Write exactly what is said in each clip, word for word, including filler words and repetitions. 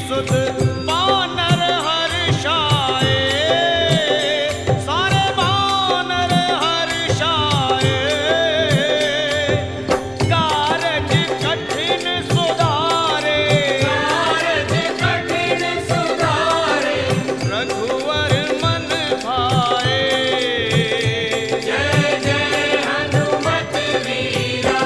सुध बानर हर्षाए, सारे बानर हर्षाए। कारज कठिन सुधारे, कारज कठिन सुधारे, रघुवर मन भाए। जय जय हनुमत वीरा।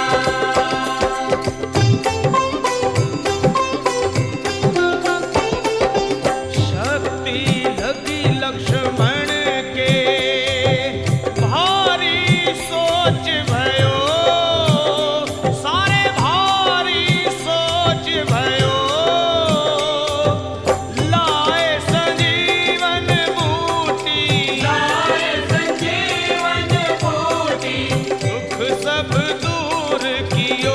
शक्ति लगी लक्ष्मण के, भारी सोच भयो, सारे भारी सोच भयो। लाए संजीवन बूटी, लाए संजीवन बूटी, दुख सब दूर कियो।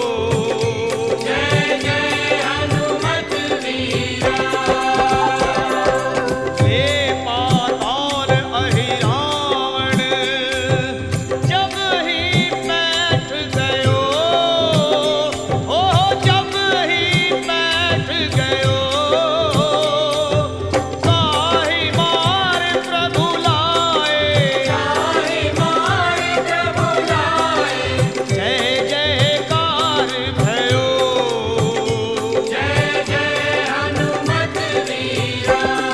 जय जय हनुमत वीरा। हे पाताल अहिरावण, जब ही बैठ गयो, हो जब ही बैठ गयो। ताहि मार प्रभु लाए, ताहि मार प्रभु लाए, जय जयकार भयो। जय जय हनुमत वीरा।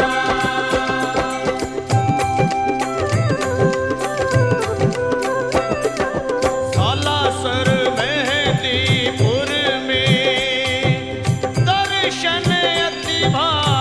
सालासर मेहंदीपुर में दर्शन अति भाए।